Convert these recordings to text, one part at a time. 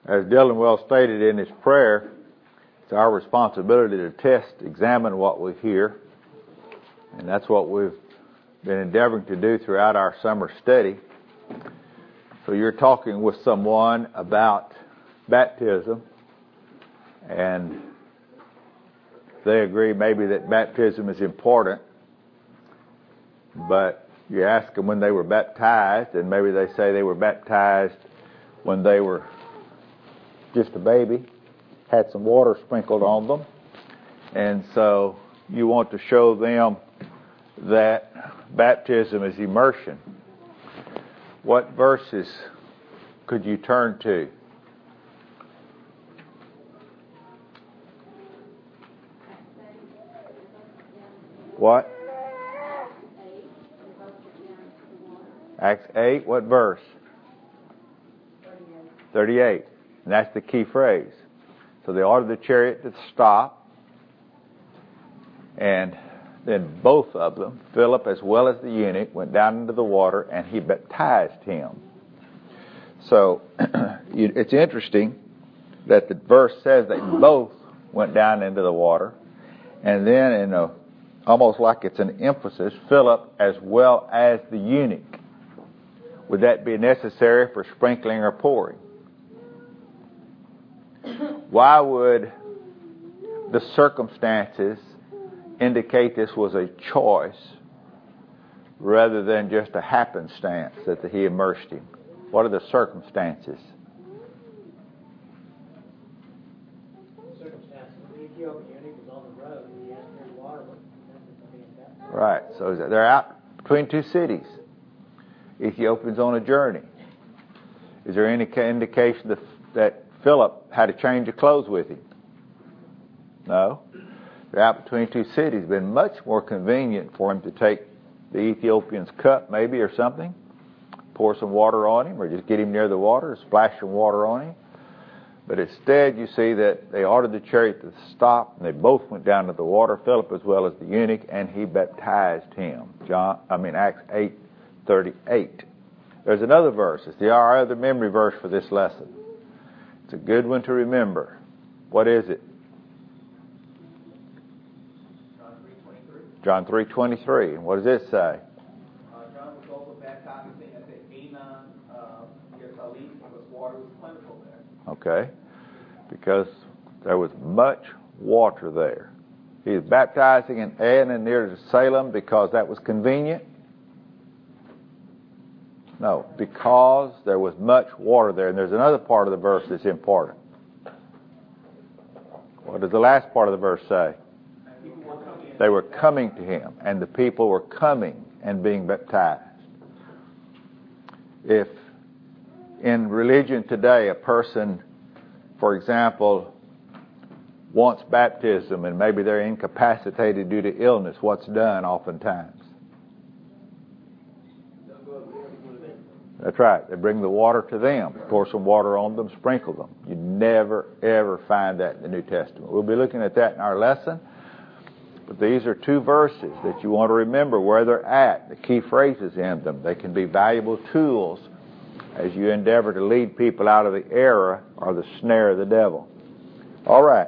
As Dylan well stated in his prayer, it's our responsibility to examine what we hear. And that's what we've been endeavoring to do throughout our summer study. So you're talking with someone about baptism, and they agree maybe that baptism is important, but you ask them when they were baptized, and maybe they say they were baptized when they were just a baby, had some water sprinkled on them, and so you want to show them that baptism is immersion. What verses could you turn to? What? Acts 8, what verse? 38. And that's the key phrase. So they ordered the chariot to stop, and then both of them, Philip as well as the eunuch, went down into the water, and he baptized him. So it's interesting that the verse says they both went down into the water, and then in almost like it's an emphasis, Philip as well as the eunuch. Would that be necessary for sprinkling or pouring? Why would the circumstances indicate this was a choice rather than just a happenstance that he immersed him? What are the circumstances? The Ethiopian eunuch was on the road and he asked for water. Right, so they're out between two cities. Ethiopian's on a journey. Is there any indication that Philip had a change of clothes with him? No. They're out between two cities. It'd been much more convenient for him to take the Ethiopian's cup maybe or something, pour some water on him, or just get him near the water, splash some water on him. But instead you see that they ordered the chariot to stop, and they both went down to the water, Philip as well as the eunuch, and he baptized him. Acts 8:38. There's another verse. It's our other memory verse for this lesson. It's a good one to remember. What is it? John 3:23. And what does it say? John was also baptizing at the Cana near Galilee, because water was plentiful there. Okay. Because there was much water there. He was baptizing in An and near Salem because that was convenient? No, because there was much water there. And there's another part of the verse that's important. What does the last part of the verse say? They were coming to him, and the people were coming and being baptized. If in religion today a person, for example, wants baptism and maybe they're incapacitated due to illness, what's done oftentimes? That's right. They bring the water to them, pour some water on them, sprinkle them. You never, ever find that in the New Testament. We'll be looking at that in our lesson. But these are two verses that you want to remember where they're at, the key phrases in them. They can be valuable tools as you endeavor to lead people out of the error or the snare of the devil. All right.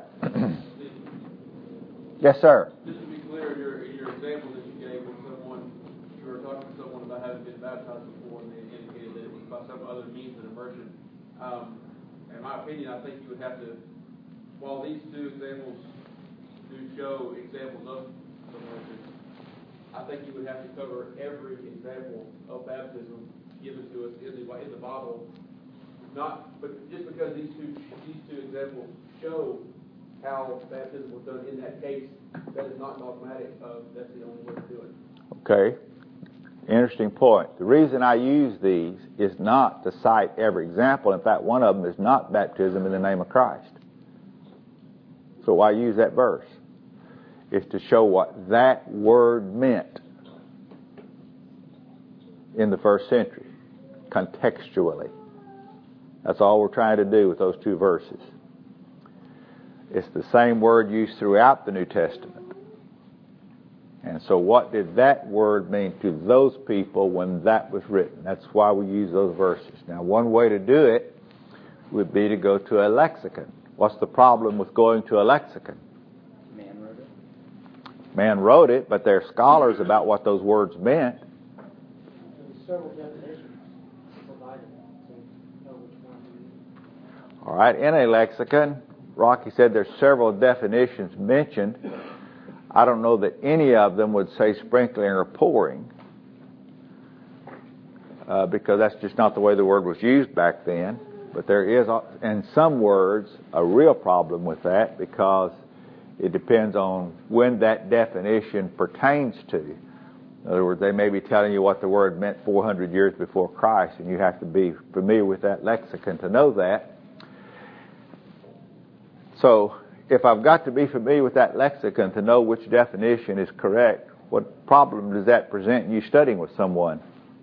Yes, sir. Just to be clear, your example that you gave with someone, you were talking to someone about having been baptized before, and they indicated that it was by some other means of immersion. In my opinion, I think you would have to, while these two examples do show examples of immersion, I think you would have to cover every example of baptism given to us in the Bible. But just because these two examples show how baptism was done in that case, that is not dogmatic of that's the only way to do it. Okay. Interesting point. The reason I use these is not to cite every example. In fact, one of them is not baptism in the name of Christ. So why use that verse? It's to show what that word meant in the first century, contextually. That's all we're trying to do with those two verses. It's the same word used throughout the New Testament. And so what did that word mean to those people when that was written? That's why we use those verses. Now, one way to do it would be to go to a lexicon. What's the problem with going to a lexicon? Man wrote it. Man wrote it, but there are scholars about what those words meant. There's several definitions provided to know which one to use. All right, in a lexicon, Rocky said there's several definitions mentioned. I don't know that any of them would say sprinkling or pouring, because that's just not the way the word was used back then. But there is, in some words, a real problem with that, because it depends on when that definition pertains to. In other words, they may be telling you what the word meant 400 years before Christ, and you have to be familiar with that lexicon to know that. So, if I've got to be familiar with that lexicon to know which definition is correct, what problem does that present in you studying with someone?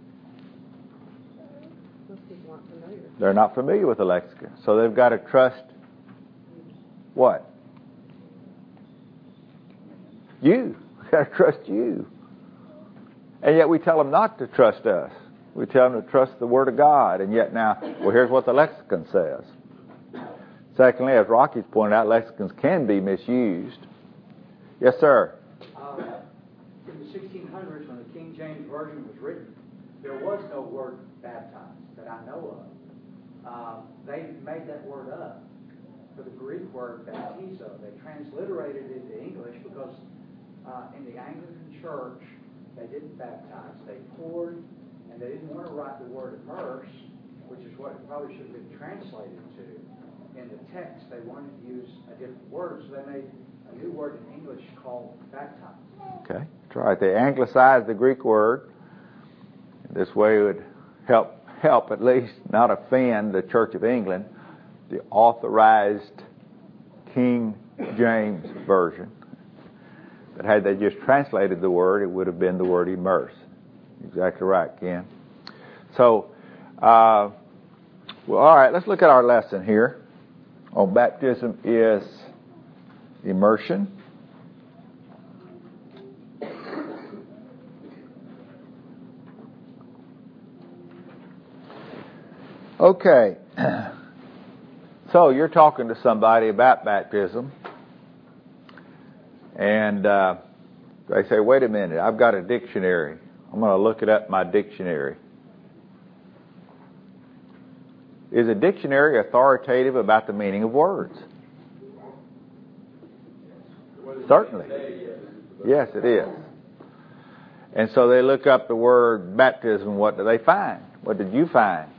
Most people aren't familiar. They're not familiar with the lexicon. So they've got to trust what? You. We've got to trust you. And yet we tell them not to trust us. We tell them to trust the Word of God. And yet now, well, here's what the lexicon says. Secondly, as Rocky's pointed out, lexicons can be misused. Yes, sir. In the 1600s, when the King James Version was written, there was no word baptized that I know of. They made that word up for the Greek word baptizo. They transliterated it into English because in the Anglican Church, they didn't baptize. They poured, and they didn't want to write the word immerse, which is what it probably should have been translated to. In the text, they wanted to use a different word, so they made a new word in English called baptize. Okay, that's right. They anglicized the Greek word. This way it would help at least not offend the Church of England, the authorized King James Version. But had they just translated the word, it would have been the word immerse. Exactly right, Ken. So, well, all right, let's look at our lesson here. On baptism is immersion. Okay. So you're talking to somebody about baptism, and they say, wait a minute, I've got a dictionary. I'm going to look it up in my dictionary. Is a dictionary authoritative about the meaning of words? Certainly. Yes, it is. And so they look up the word baptism. What do they find? What did you find?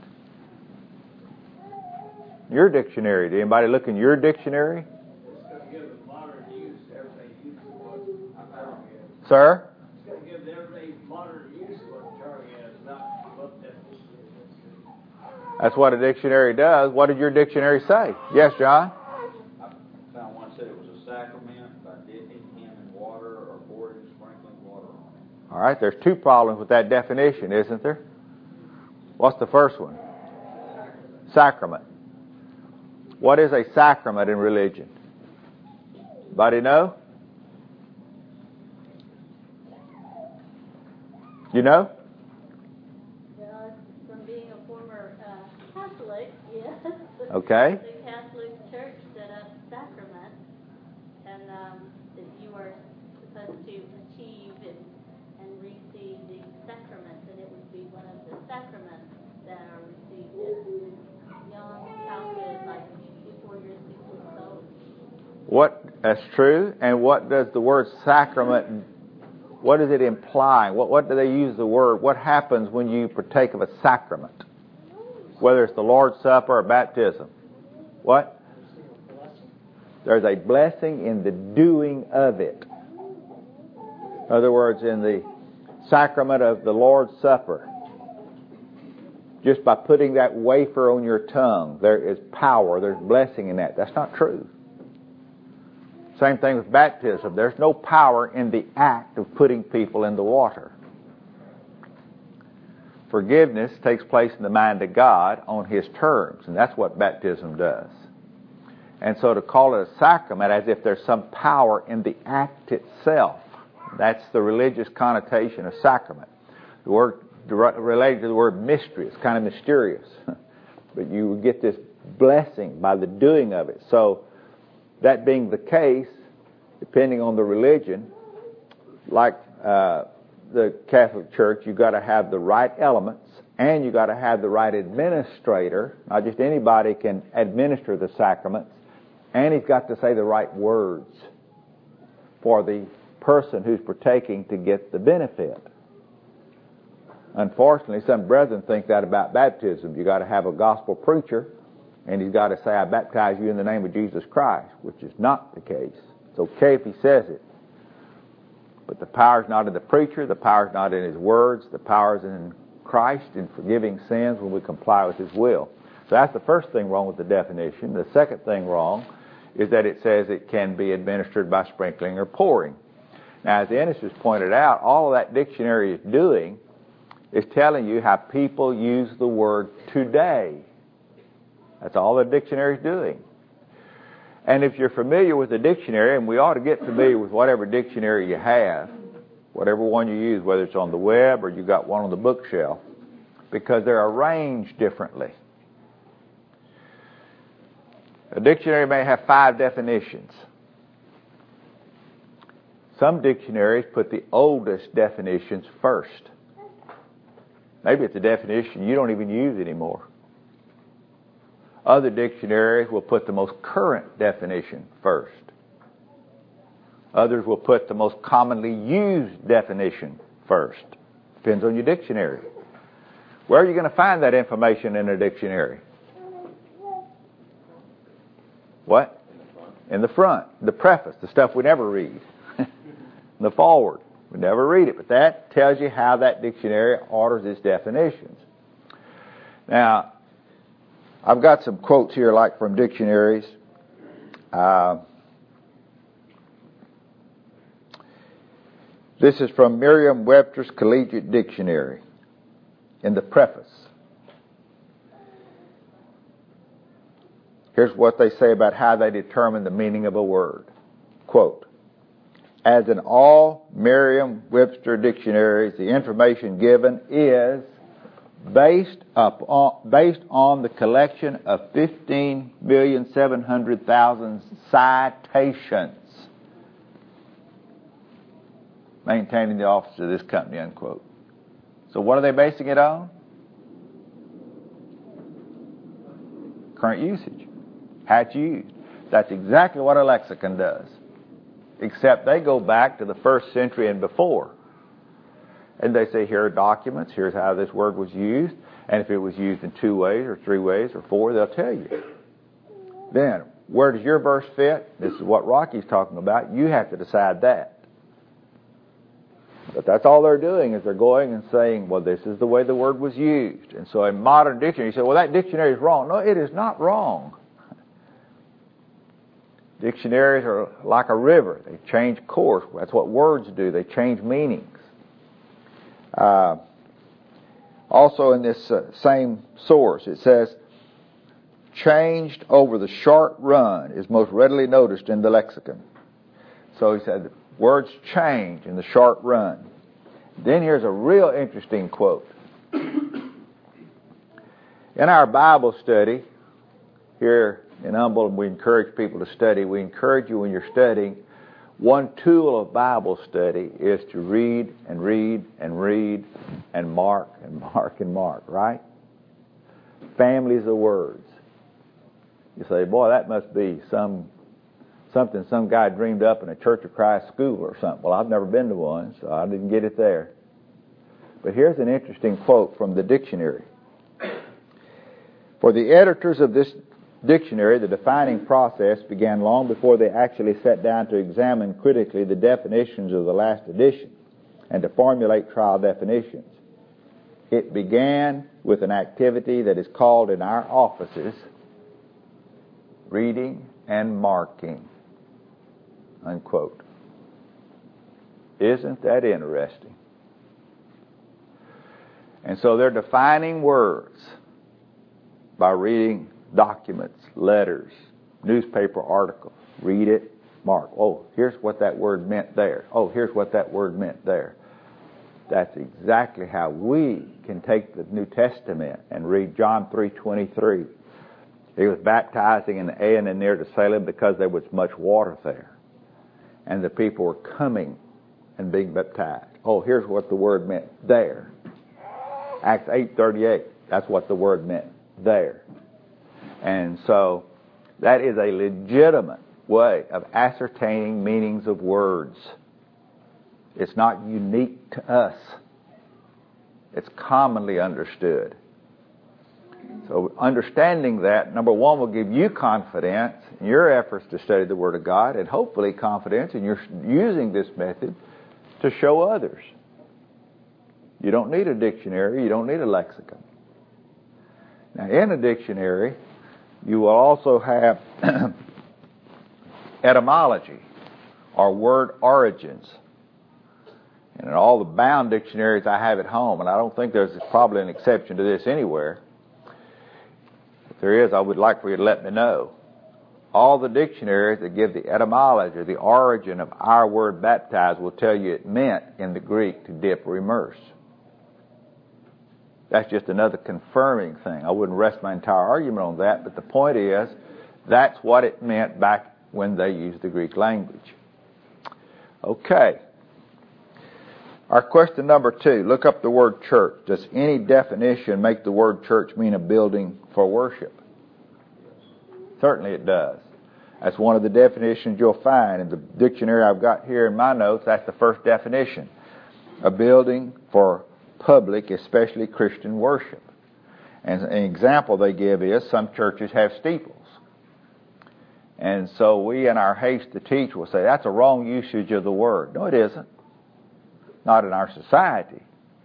Your dictionary. Did anybody look in your dictionary? It's going to give the modern use everything used to what I found here. Sir? It's going to give every modern use what the term is, not what that is. That's what a dictionary does. What did your dictionary say? Yes, John? I found one said it was a sacrament by dipping him in water or pouring sprinkling water on him. All right, there's two problems with that definition, isn't there? What's the first one? Sacrament. What is a sacrament in religion? Anybody know? You know? Well, from being a former Catholic, yes. Okay. The Catholic Church set up sacrament, and that you are supposed to achieve and receive the sacraments, and it would be one of the sacraments that are received as young childhood, like before you're 6 weeks old. That's true. And what does the word sacrament, what does it imply? What do they use the word? What happens when you partake of a sacrament? Whether it's the Lord's Supper or baptism. What? There's a blessing in the doing of it. In other words, in the sacrament of the Lord's Supper, just by putting that wafer on your tongue, there is power, there's blessing in that. That's not true. Same thing with baptism. There's no power in the act of putting people in the water. Forgiveness takes place in the mind of God on His terms, and that's what baptism does. And so to call it a sacrament as if there's some power in the act itself, that's the religious connotation of sacrament. The word related to the word mystery, it's kind of mysterious. But you get this blessing, by the doing of it. So, that being the case, depending on the religion, like the Catholic Church, you've got to have the right elements, and you've got to have the right administrator. Not just anybody can administer the sacraments, and he's got to say the right words for the person who's partaking to get the benefit. Unfortunately, some brethren think that about baptism. You've got to have a gospel preacher, and he's got to say, I baptize you in the name of Jesus Christ, which is not the case. It's okay if he says it. But the power's not in the preacher, the power's not in his words, the power's in Christ in forgiving sins when we comply with his will. So that's the first thing wrong with the definition. The second thing wrong is that it says it can be administered by sprinkling or pouring. Now, as Ennis has pointed out, all that dictionary is doing is telling you how people use the word today. That's all the dictionary is doing. And if you're familiar with the dictionary, and we ought to get familiar with whatever dictionary you have, whatever one you use, whether it's on the web or you got one on the bookshelf, because they're arranged differently. A dictionary may have 5 definitions. Some dictionaries put the oldest definitions first. Maybe it's a definition you don't even use anymore. Other dictionaries will put the most current definition first. Others will put the most commonly used definition first. Depends on your dictionary. Where are you going to find that information in a dictionary? What? In the front. The preface, the stuff we never read. The forward. We never read it, but that tells you how that dictionary orders its definitions. Now, I've got some quotes here, like from dictionaries. This is from Merriam-Webster's Collegiate Dictionary in the preface. Here's what they say about how they determine the meaning of a word. Quote, as in all Merriam-Webster dictionaries, the information given is based on the collection of 15,700,000 citations maintaining the office of this company, unquote. So what are they basing it on? Current usage. How it's used. That's exactly what a lexicon does. Except they go back to the 1st century and before. And they say, here are documents, here's how this word was used, and if it was used in 2 ways or 3 ways or 4, they'll tell you. Then, where does your verse fit? This is what Rocky's talking about. You have to decide that. But that's all they're doing, is they're going and saying, well, this is the way the word was used. And so in modern dictionary, you say, well, that dictionary is wrong. No, it is not wrong. Dictionaries are like a river. They change course. That's what words do. They change meanings. Also in this same source, it says, changed over the short run is most readily noticed in the lexicon. So he said, words change in the short run. Then here's a real interesting quote. In our Bible study, here in Humboldt, we encourage people to study. We encourage you when you're studying, one tool of Bible study is to read and read and read and mark and mark and mark, right? Families of words. You say, boy, that must be something some guy dreamed up in a Church of Christ school or something. Well, I've never been to one, so I didn't get it there. But here's an interesting quote from the dictionary. For the editors of this dictionary, the defining process began long before they actually sat down to examine critically the definitions of the last edition and to formulate trial definitions. It began with an activity that is called in our offices reading and marking, unquote. Isn't that interesting? And so they're defining words by reading documents, letters, newspaper articles. Read it, mark. Oh, here's what that word meant there. Oh, here's what that word meant there. That's exactly how we can take the New Testament and read John 3:23. He was baptizing in the Aenon near to Salem because there was much water there. And the people were coming and being baptized. Oh, here's what the word meant there. Acts 8:38. That's what the word meant there. And so that is a legitimate way of ascertaining meanings of words. It's not unique to us. It's commonly understood. So understanding that, number one, will give you confidence in your efforts to study the Word of God, and hopefully confidence in your using this method to show others. You don't need a dictionary. You don't need a lexicon. Now, in a dictionary, you will also have etymology or word origins. And in all the bound dictionaries I have at home, and I don't think there's probably an exception to this anywhere, if there is, I would like for you to let me know. All the dictionaries that give the etymology, the origin of our word baptized, will tell you it meant in the Greek to dip or immerse. That's just another confirming thing. I wouldn't rest my entire argument on that, but the point is, that's what it meant back when they used the Greek language. Okay. Our question number 2, look up the word church. Does any definition make the word church mean a building for worship? Certainly it does. That's one of the definitions you'll find in the dictionary I've got here in my notes. That's the first definition. A building for public, especially Christian worship. And an example they give is some churches have steeples. And so we, in our haste to teach, will say that's a wrong usage of the word. No, it isn't. Not in our society.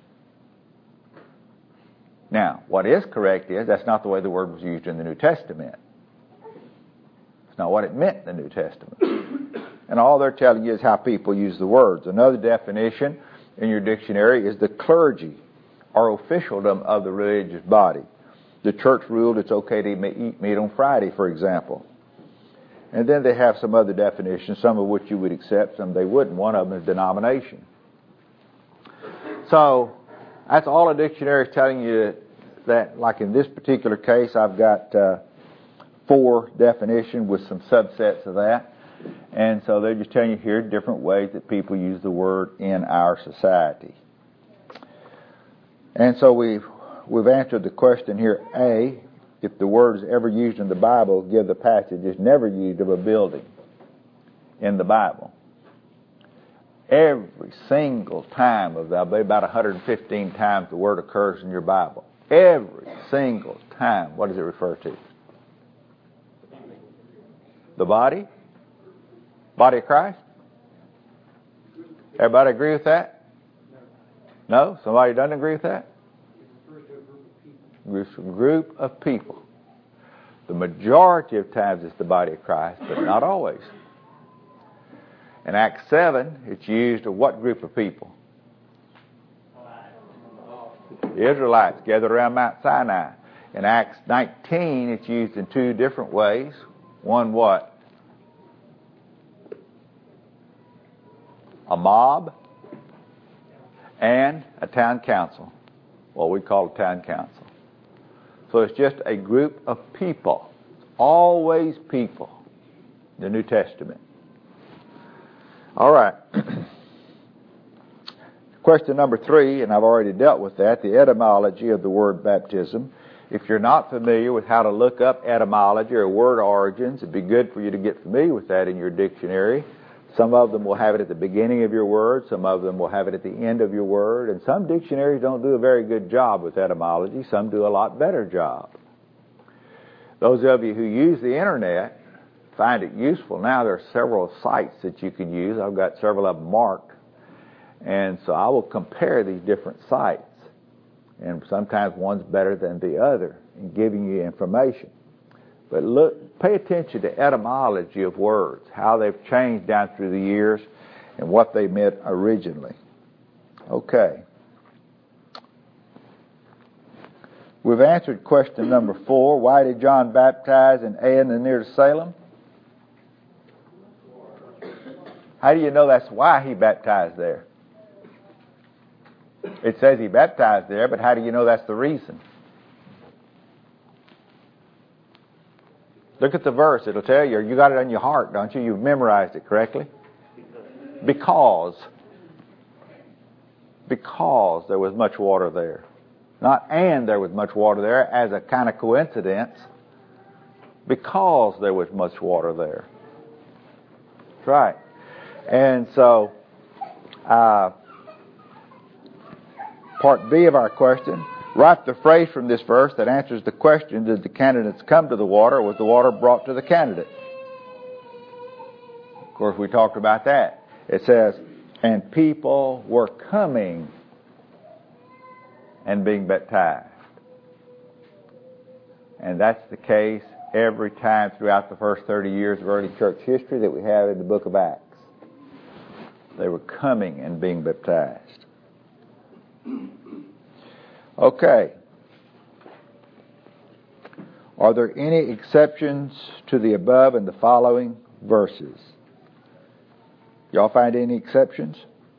Now, what is correct is that's not the way the word was used in the New Testament. It's not what it meant in the New Testament. And all they're telling you is how people use the words. Another definition in your dictionary is the clergy or officialdom of the religious body. The church ruled it's okay to eat meat on Friday, for example. And then they have some other definitions, some of which you would accept, some they wouldn't. One of them is denomination. So that's all a dictionary is telling you, that, like in this particular case, I've got 4 definitions with some subsets of that. And so they're just telling you here different ways that people use the word in our society. And so we've answered the question here. A, if the word is ever used in the Bible, give the passage is never used of a building in the Bible. Every single time of that, about 115 times the word occurs in your Bible. Every single time. What does it refer to? The body? Body of Christ? Everybody agree with that? No? Somebody doesn't agree with that? It's a group of people. The majority of times it's the body of Christ, but not always. In Acts 7, it's used of what group of people? The Israelites gathered around Mount Sinai. In Acts 19, it's used in 2 different ways. One what? A mob and a town council. What we call a town council. So it's just a group of people. Always people. The New Testament. All right. Question number 3, and I've already dealt with that, the etymology of the word baptism. If you're not familiar with how to look up etymology or word origins, it'd be good for you to get familiar with that in your dictionary. Some of them will have it at the beginning of your word, some of them will have it at the end of your word, and some dictionaries don't do a very good job with etymology, some do a lot better job. Those of you who use the internet find it useful. Now there are several sites that you can use. I've got several of them marked. And so I will compare these different sites. And sometimes one's better than the other in giving you information. But look, pay attention to etymology of words, how they've changed down through the years and what they meant originally. Okay. We've answered question number 4. Why did John baptize in Aenon near Salem? How do you know that's why he baptized there? It says he baptized there, but how do you know that's the reason? Look at the verse. It'll tell you. You got it on your heart, don't you? You've memorized it correctly. Because there was much water there. Not and there was much water there as a kind of coincidence. Because there was much water there. That's right. And so, part B of our question, write the phrase from this verse that answers the question, did the candidates come to the water, or was the water brought to the candidate? Of course, we talked about that. It says, and people were coming and being baptized. And that's the case every time throughout the first 30 years of early church history that we have in the book of Acts. They were coming and being baptized. Okay. Are there any exceptions to the above and the following verses? Y'all find any exceptions?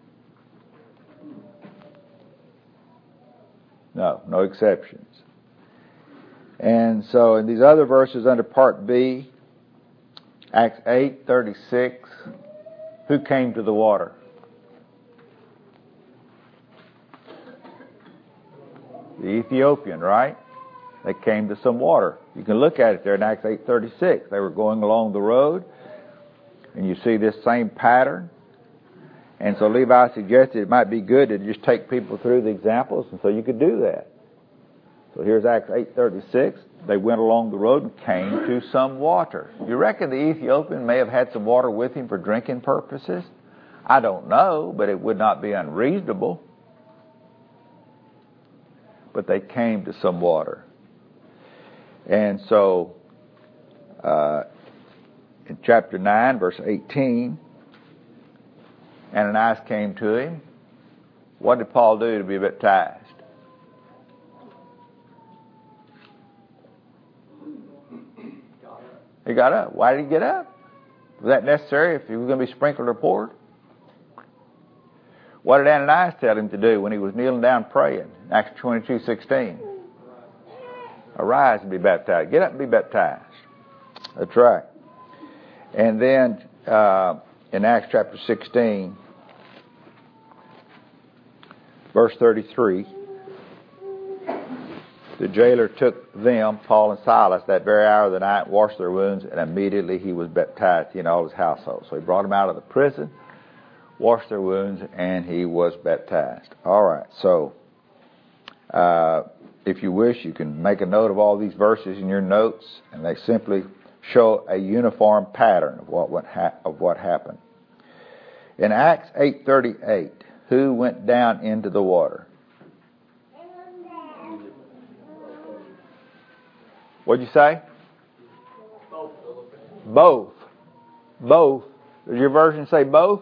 No exceptions. And so in these other verses under part B, Acts 8:36, who came to the water? The Ethiopian, right? They came to some water. You can look at it there in Acts 8:36. They were going along the road, and you see this same pattern. And so Levi suggested it might be good to just take people through the examples, and so you could do that. So here's Acts 8:36. They went along the road and came to some water. You reckon the Ethiopian may have had some water with him for drinking purposes? I don't know, but it would not be unreasonable. But they came to some water. And so, in chapter 9, verse 18, Ananias came to him. What did Paul do to be baptized? He got up. Why did he get up? Was that necessary if he was going to be sprinkled or poured? What did Ananias tell him to do when he was kneeling down praying? Acts 22:16. Arise and be baptized. Get up and be baptized. That's right. And then in Acts chapter 16, verse 33, the jailer took them, Paul and Silas, that very hour of the night, washed their wounds, and immediately he was baptized, he and all his household. So he brought them out of the prison, washed their wounds, and he was baptized. All right, so if you wish, you can make a note of all these verses in your notes, and they simply show a uniform pattern of what happened. In Acts 8:38, who went down into the water? What'd you say? Both. Does your version say both?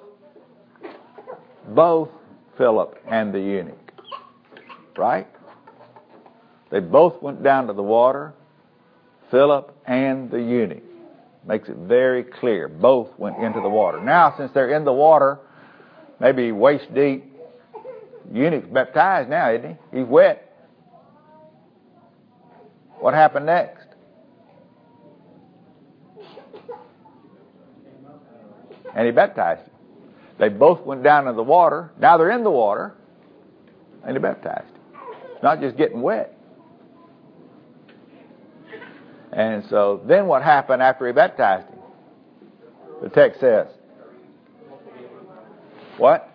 Both Philip and the eunuch. Right? They both went down to the water, Philip and the eunuch. Makes it very clear. Both went into the water. Now, since they're in the water, maybe waist deep, eunuch's baptized now, isn't he? He's wet. What happened next? And he baptized him. They both went down in the water. Now they're in the water. And he baptized him. It's not just getting wet. And so then what happened after he baptized him? The text says. What?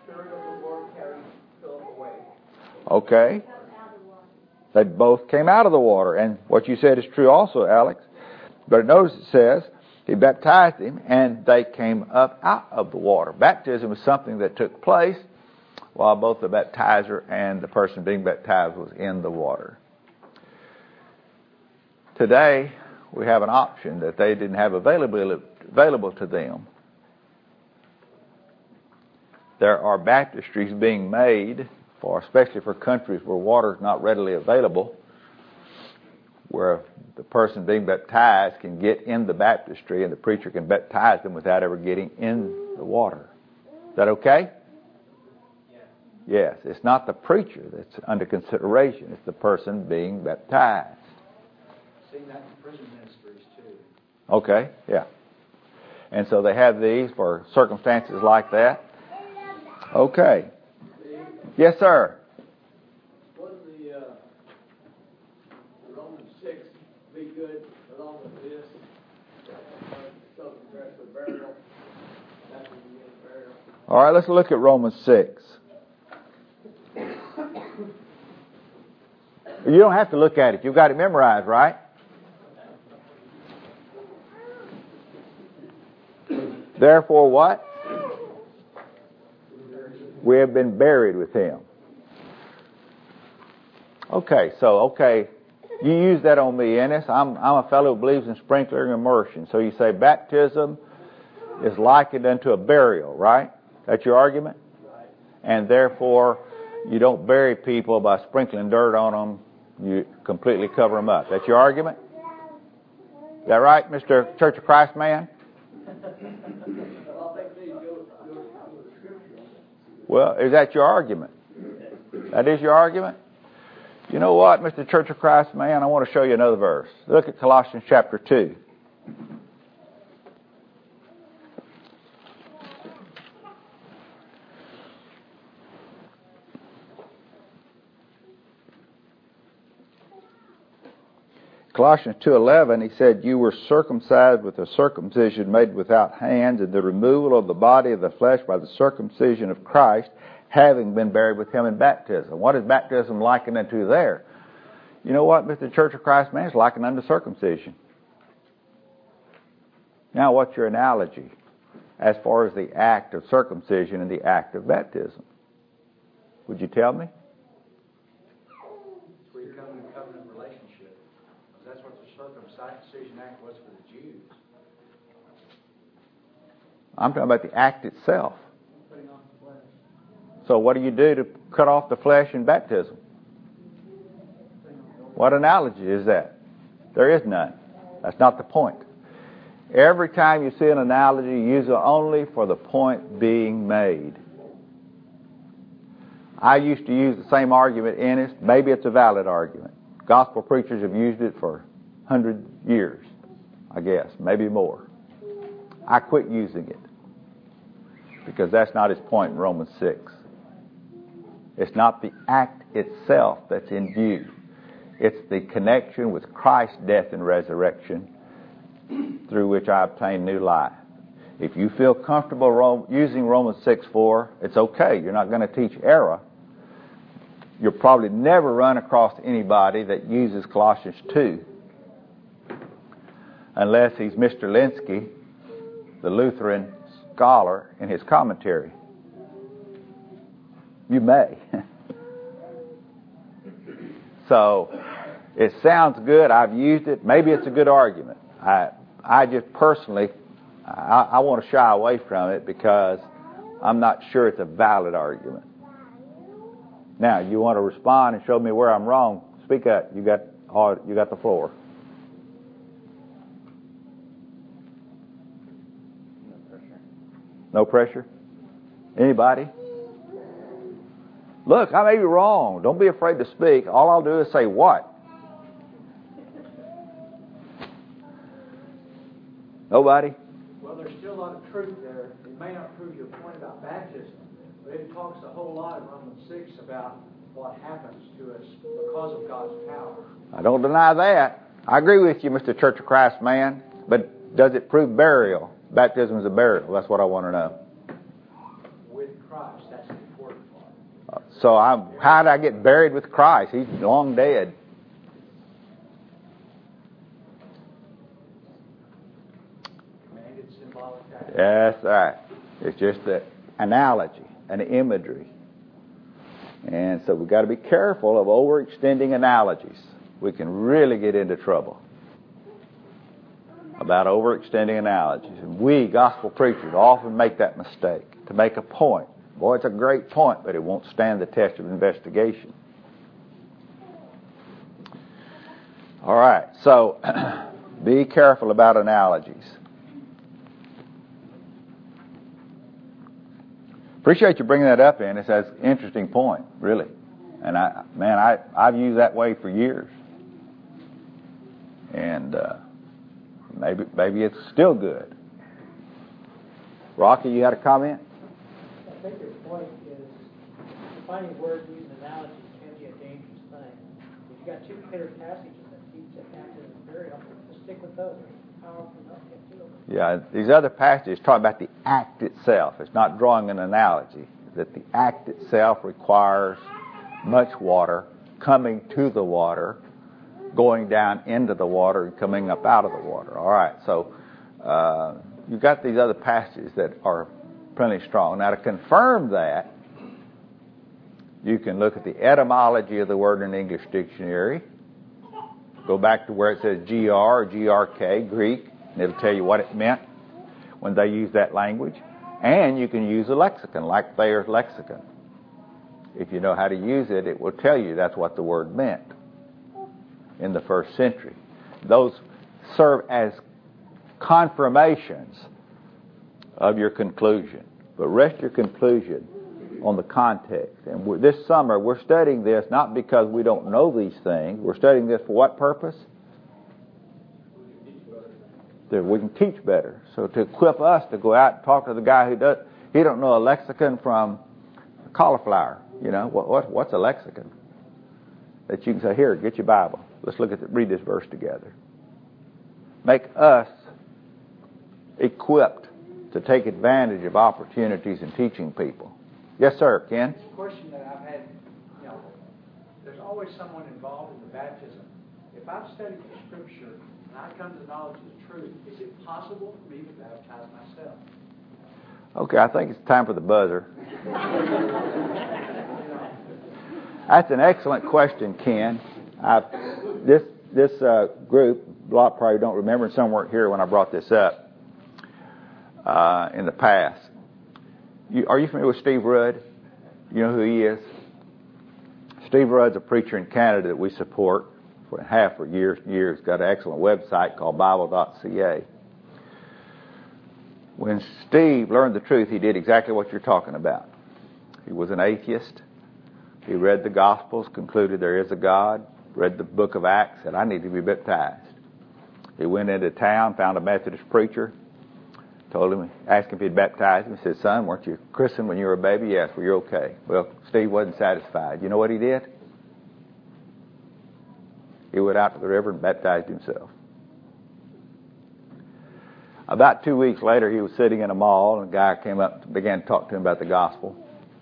Okay. They both came out of the water. And what you said is true also, Alex. But notice it says, he baptized him, and they came up out of the water. Baptism is something that took place while both the baptizer and the person being baptized was in the water. Today, we have an option that they didn't have available to them. There are baptistries being made, especially for countries where water is not readily available, where the person being baptized can get in the baptistry and the preacher can baptize them without ever getting in the water. Is that okay? Yes. It's not the preacher that's under consideration. It's the person being baptized. I've seen that in prison ministries too. Okay, yeah. And so they have these for circumstances like that. Okay. Yes, sir. Wouldn't the Romans 6 be good along with this? Something dress for burial. After you get burial. All right, let's look at Romans 6. You don't have to look at it. You've got it memorized, right? Therefore what? We have been buried with him. Okay, you use that on me, Ennis. I'm a fellow who believes in sprinkling and immersion. So you say baptism is likened unto a burial, right? That's your argument? Right. And therefore, you don't bury people by sprinkling dirt on them. You completely cover them up. That's your argument? Is that right, Mr. Church of Christ man? Well, is that your argument? That is your argument? You know what, Mr. Church of Christ man? I want to show you another verse. Look at Colossians chapter 2. Colossians 2:11, he said, you were circumcised with a circumcision made without hands, and the removal of the body of the flesh by the circumcision of Christ, having been buried with him in baptism. What is baptism likened unto there? You know what, Mr. Church of Christ man, it's likened unto circumcision. Now, what's your analogy as far as the act of circumcision and the act of baptism? Would you tell me? It's where you come in a covenant relationship. That's what the circumcision act was for the Jews. I'm talking about the act itself. Putting off the flesh. So what do you do to cut off the flesh in baptism? What analogy is that? There is none. That's not the point. Every time you see an analogy, use it only for the point being made. I used to use the same argument in it. Maybe it's a valid argument. Gospel preachers have used it for 100 years, I guess, maybe more. I quit using it because that's not his point in Romans 6. It's not the act itself that's in view. It's the connection with Christ's death and resurrection through which I obtain new life. If you feel comfortable using Romans 6:4, it's okay. You're not going to teach error. You'll probably never run across anybody that uses Colossians 2 unless he's Mr. Linsky, the Lutheran scholar, in his commentary. You may. So, it sounds good. I've used it. Maybe it's a good argument. I just personally, I want to shy away from it because I'm not sure it's a valid argument. Now, you want to respond and show me where I'm wrong? Speak up. You got the floor. No pressure? Anybody? Look, I may be wrong. Don't be afraid to speak. All I'll do is say what? Nobody? Well, there's still a lot of truth there. It may not prove your point about baptism, but it talks a whole lot in Romans 6 about what happens to us because of God's power. I don't deny that. I agree with you, Mr. Church of Christ man, but does it prove burial? Baptism is a burial. That's what I want to know. With Christ, that's the important part. So how did I get buried with Christ? He's long dead. Commanded symbolic act. That's right. It's just an analogy, an imagery. And so we've got to be careful of overextending analogies. We can really get into trouble about overextending analogies. And we, gospel preachers, often make that mistake to make a point. Boy, it's a great point, but it won't stand the test of investigation. All right, so be careful about analogies. Appreciate you bringing that up, and it's an interesting point, really. And I've used that way for years. And maybe it's still good. Rocky, you had a comment? I think your point is defining words using analogies can be a dangerous thing. If you've got two clear passages that teach that baptism is burial, just stick with those. They're powerful enough to do it. Yeah, these other passages talk about the act itself. It's not drawing an analogy. That the act itself requires much water, coming to the water, going down into the water, and coming up out of the water. All right, so you've got these other passages that are plenty strong. Now, to confirm that, you can look at the etymology of the word in the English dictionary. Go back to where it says GR or GRK, Greek, and it'll tell you what it meant when they used that language. And you can use a lexicon, like Thayer's lexicon. If you know how to use it, it will tell you that's what the word meant in the first century. Those serve as confirmations of your conclusion. But rest your conclusion on the context. And this summer, we're studying this not because we don't know these things. We're studying this for what purpose? That we can teach better. So to equip us to go out and talk to the guy who don't know a lexicon from cauliflower. You know, what's a lexicon? That you can say, here, get your Bible. Let's read this verse together. Make us equipped to take advantage of opportunities in teaching people. Yes, sir, Ken? It's a question that I've had, there's always someone involved in the baptism. If I've studied the Scripture and I come to the knowledge of the truth, is it possible for me to baptize myself? Okay, I think it's time for the buzzer. That's an excellent question, Ken. This group, a lot probably don't remember, and some weren't here when I brought this up in the past. Are you familiar with Steve Rudd? You know who he is? Steve Rudd's a preacher in Canada that we support for years and years. Got an excellent website called Bible.ca. When Steve learned the truth, he did exactly what you're talking about. He was an atheist. He read the Gospels, concluded there is a God, read the book of Acts, said, I need to be baptized. He went into town, found a Methodist preacher, told him, asked him if he'd baptize him. He said, son, weren't you christened when you were a baby? Yes, well, you're okay. Well, Steve wasn't satisfied. You know what he did? He went out to the river and baptized himself. About 2 weeks later, he was sitting in a mall, and a guy came up and began to talk to him about the gospel.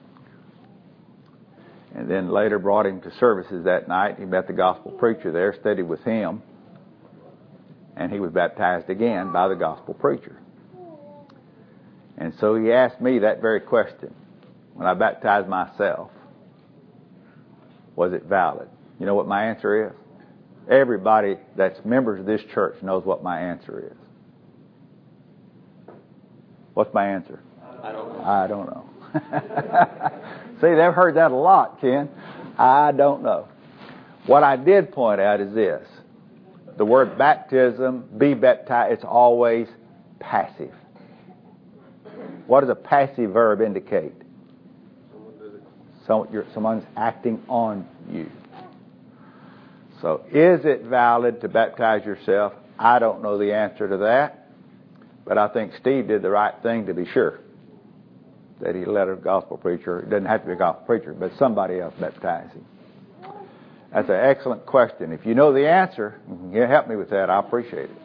And then later brought him to services that night. He met the gospel preacher there, studied with him, and he was baptized again by the gospel preacher. And so he asked me that very question. When I baptized myself, was it valid? You know what my answer is? Everybody that's members of this church knows what my answer is. What's my answer? I don't know. I don't know. See, they've heard that a lot, Ken. I don't know. What I did point out is this. The word baptism, be baptized, it's always passive. What does a passive verb indicate? Someone's acting on you. So is it valid to baptize yourself? I don't know the answer to that. But I think Steve did the right thing to be sure that he let a gospel preacher, it doesn't have to be a gospel preacher, but somebody else baptize him. That's an excellent question. If you know the answer, you can help me with that. I appreciate it.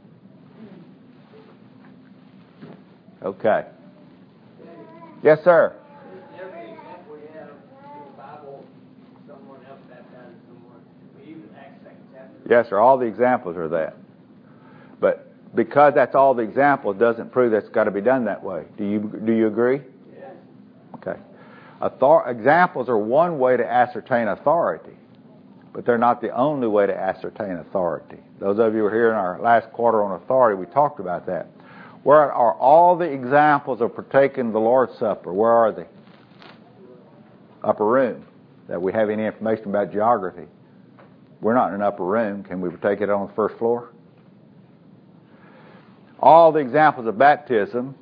Okay. Yes, sir. Every example we have in the Bible, someone else baptized someone. We even Acts 2nd chapter. Yes, sir. All the examples are that. But because that's all the examples doesn't prove that's got to be done that way. Do you agree? Yes. Okay. Examples are one way to ascertain authority, but they're not the only way to ascertain authority. Those of you who were here in our last quarter on authority, we talked about that. Where are all the examples of partaking of the Lord's Supper? Where are they? Upper room. That we have any information about geography. We're not in an upper room. Can we partake it on the first floor? All the examples of baptism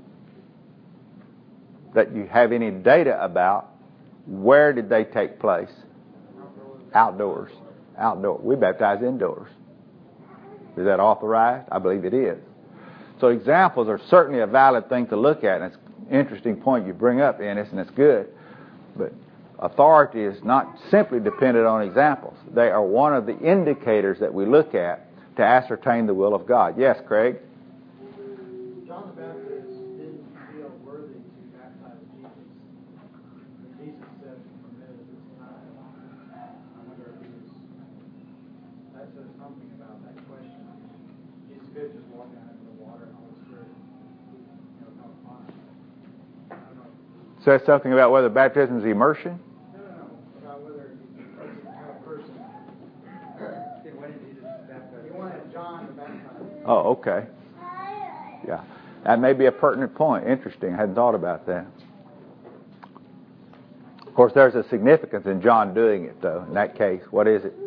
that you have any data about, where did they take place? Outdoors. We baptize indoors. Is that authorized? I believe it is. So examples are certainly a valid thing to look at, and it's an interesting point you bring up, Ennis, and it's good. But authority is not simply dependent on examples. They are one of the indicators that we look at to ascertain the will of God. Yes, Craig? John the Baptist didn't feel worthy to baptize Jesus. When Jesus said, "Permitted this time," I wonder if that says something about that question. Jesus could just walk out into the water and the Holy Spirit, come upon him. I don't know. Says something about whether baptism is immersion? No. About whether a person. When did Jesus baptize? He wanted John to baptize. Oh, okay. Yeah. That may be a pertinent point. Interesting. I hadn't thought about that. Of course, there's a significance in John doing it, though. In that case, what is it?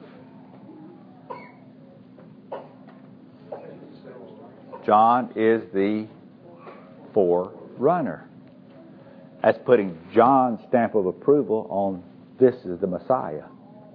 John is the forerunner. That's putting John's stamp of approval on this is the Messiah.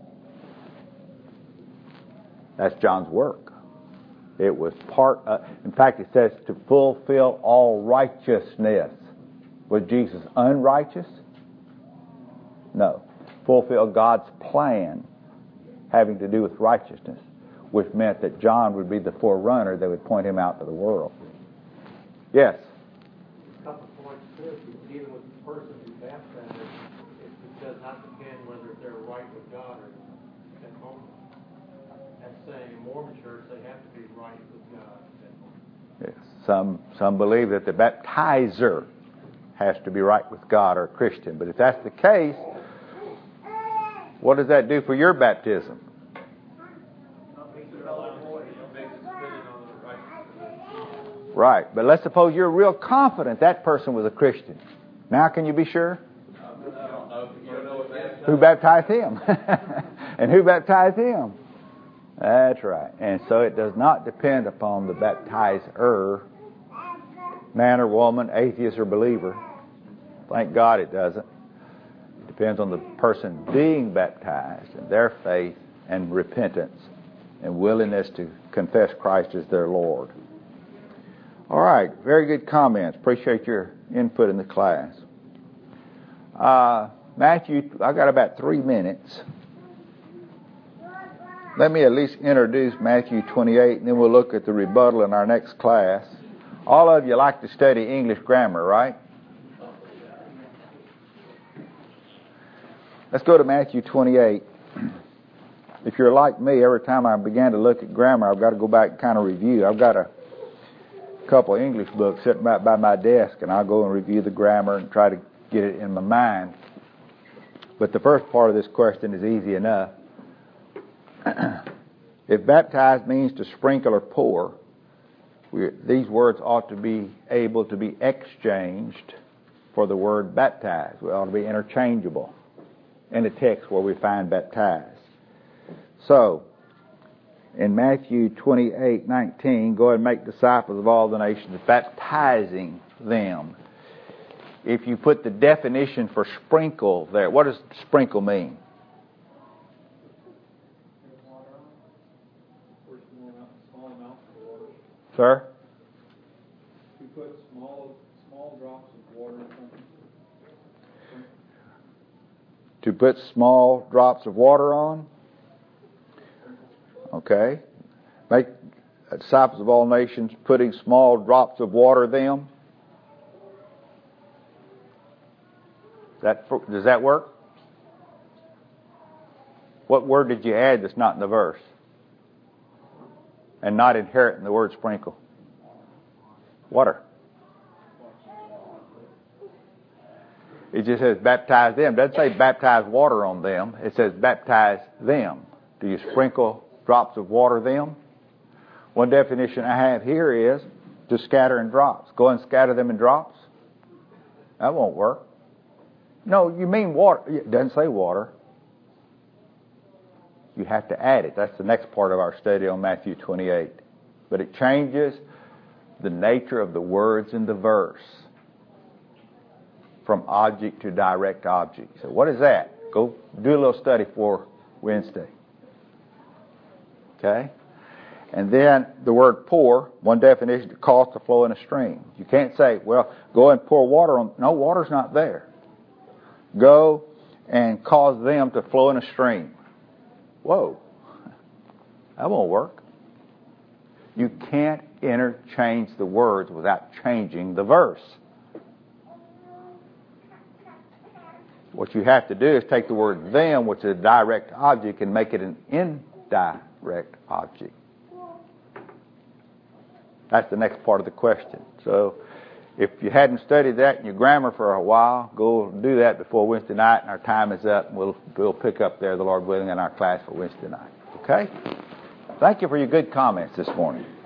That's John's work. It was part of, in fact, it says to fulfill all righteousness. Was Jesus unrighteous? No. Fulfill God's plan having to do with righteousness, which meant that John would be the forerunner that would point him out to the world. Yes? A couple of points too. Even with the person who baptized, it does not depend whether they're right with God or not at home. That's saying in Mormon church they have to be right with God at home. Yes. Some believe that the baptizer has to be right with God or a Christian. But if that's the case, what does that do for your baptism? Right, but let's suppose you're real confident that person was a Christian. Now can you be sure? Who baptized him? And who baptized him? That's right. And so it does not depend upon the baptizer, man or woman, atheist or believer. Thank God it doesn't. It depends on the person being baptized and their faith and repentance and willingness to confess Christ as their Lord. All right, very good comments. Appreciate your input in the class. Matthew, I got about 3 minutes. Let me at least introduce Matthew 28, and then we'll look at the rebuttal in our next class. All of you like to study English grammar, right? Let's go to Matthew 28. If you're like me, every time I began to look at grammar, I've got to go back and kind of review. I've got a couple of English books sitting right by my desk, and I'll go and review the grammar and try to get it in my mind. But the first part of this question is easy enough. If baptized means to sprinkle or pour, these words ought to be able to be exchanged for the word baptized. We ought to be interchangeable in the text where we find baptized. So, in Matthew 28:19, go and make disciples of all the nations, baptizing them. If you put the definition for sprinkle there, what does sprinkle mean? Sir? You put small drops of water in something. To put small drops of water on? Okay. Make disciples of all nations, putting small drops of water them. Does that work? What word did you add that's not in the verse? And not inherent in the word sprinkle? Water. It just says baptize them. It doesn't say baptize water on them. It says baptize them. Do you sprinkle drops of water them? One definition I have here is to scatter in drops. Go and scatter them in drops? That won't work. No, you mean water. It doesn't say water. You have to add it. That's the next part of our study on Matthew 28. But it changes the nature of the words in the verse from object to direct object. So what is that? Go do a little study for Wednesday. Okay? And then the word pour, one definition, to cause to flow in a stream. You can't say, well, go and pour water on. No, water's not there. Go and cause them to flow in a stream. Whoa. That won't work. You can't interchange the words without changing the verse. What you have to do is take the word them, which is a direct object, and make it an indirect object. That's the next part of the question. So if you hadn't studied that in your grammar for a while, go do that before Wednesday night, and our time is up, and we'll pick up there, the Lord willing, in our class for Wednesday night. Okay? Thank you for your good comments this morning.